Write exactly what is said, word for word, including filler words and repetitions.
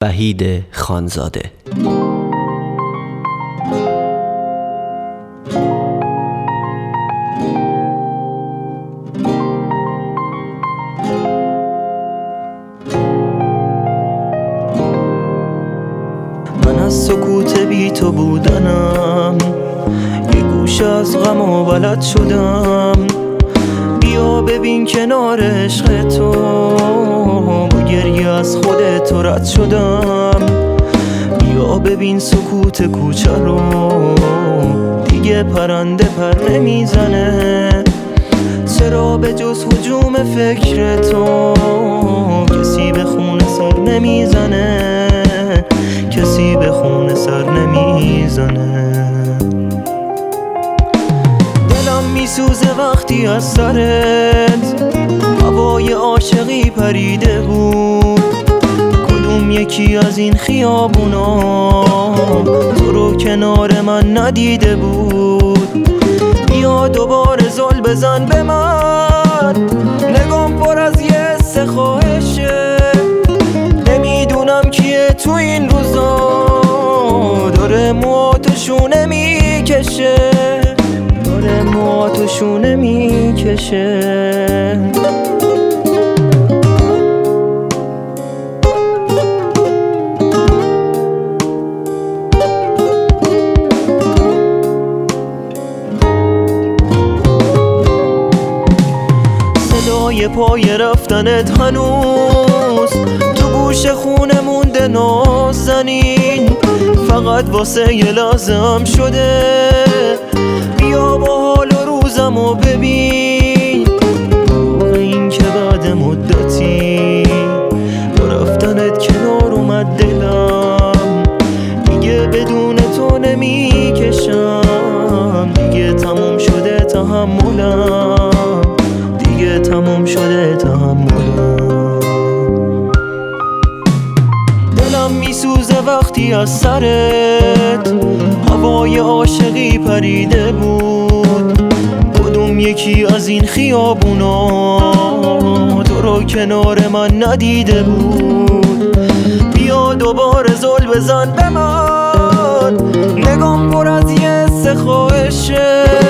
وحید خانزاده. من از سکوت بی تو بودنم یه گوشه از غم و بلد شدم. بیا ببین کنار عشق تو با گریه از خودت رد شدم. بیا ببین سکوت کوچه رو دیگه پرنده پر نمیزنه. چرا به جز هجوم فکر تو کسی به خونه سر نمیزنه، کسی به خونه سر نمیزنه. دلم میسوزه وقتی از سرت هوای عاشقی پریده بود. کدوم یکی از این خیابونا تو رو کنار من ندیده بود؟ بیا دوباره زل بزن به من، نگام پر از یه حس خواهشه. نمیدونم کیه تو این روزا داره موهاتو شونه میکشه، داره موهاتو شونه میکشه. صدای پای رفتنت هنوز تو گوش خونه مونده نازنین. فقط واسه یه لحظه‌ام شده بیا با حال و روزم و ببین. موقع این که بعد مدتی با رفتنت کنار اومد دلم، دیگه بدون تو نمیکشم. دیگه تموم شده تحملم، دیگه تموم شده تحملم. دلم میسوزه وقتی از سرت هوای عاشقی پریده بود. کدوم یکی از این خیابونا تو رو کنار من ندیده بود؟ بیا دوباره زل بزن به من، نگام پر از یه حس خواهشه.